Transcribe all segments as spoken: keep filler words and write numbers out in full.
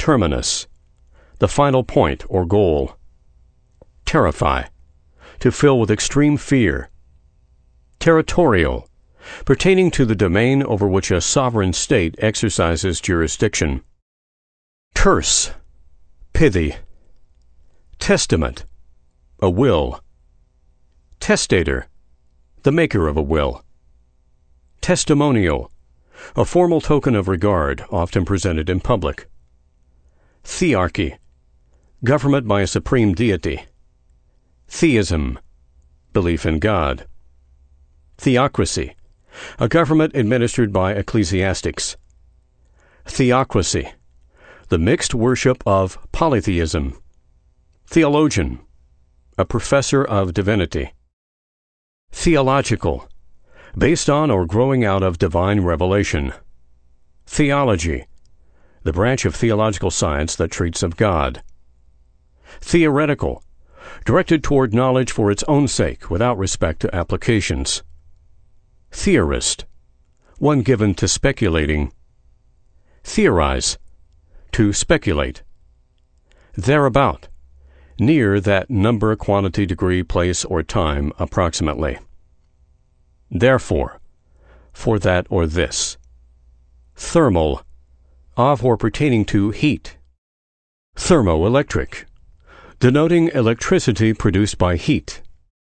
terminus, the final point or goal. Terrify, to fill with extreme fear. Territorial, pertaining to the domain over which a sovereign state exercises jurisdiction. Terse, pithy. Testament, a will. Testator, the maker of a will. Testimonial, a formal token of regard often presented in public. Thearchy, government by a supreme deity. Theism, belief in God. Theocracy, a government administered by ecclesiastics. Theocracy, the mixed worship of polytheism. Theologian, a professor of divinity. Theological, based on or growing out of divine revelation. Theology, the branch of theological science that treats of God. Theoretical, directed toward knowledge for its own sake without respect to applications. Theorist, one given to speculating. Theorize, to speculate. Thereabout, near that number, quantity, degree, place, or time approximately. Therefore, for that or this. Thermal, of or pertaining to heat. Thermoelectric, denoting electricity produced by heat.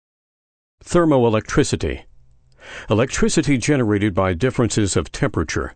Thermoelectricity, electricity generated by differences of temperature.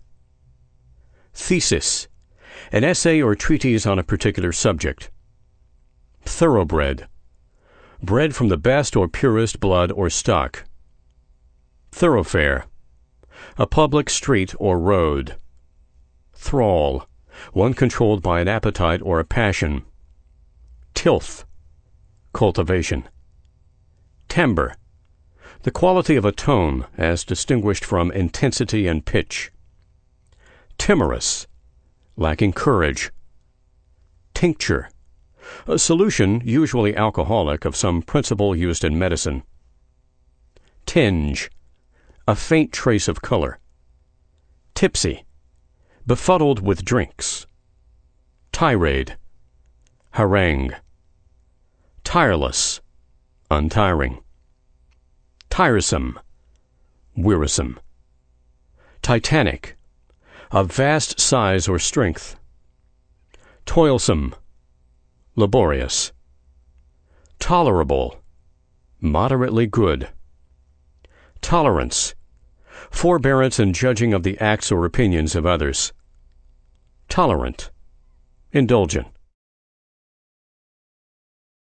Thesis, an essay or treatise on a particular subject. Thoroughbred, bred from the best or purest blood or stock. Thoroughfare, a public street or road. Thrall, one controlled by an appetite or a passion. Tilth, cultivation. Timbre, the quality of a tone as distinguished from intensity and pitch. Timorous, lacking courage. Tincture, a solution, usually alcoholic, of some principle used in medicine. Tinge, a faint trace of color. Tipsy, befuddled with drinks. Tirade, harangue. Tireless, untiring. Tiresome, wearisome. Titanic, of vast size or strength. Toilsome, laborious. Tolerable, moderately good. Tolerance, forbearance in judging of the acts or opinions of others. Tolerant, indulgent.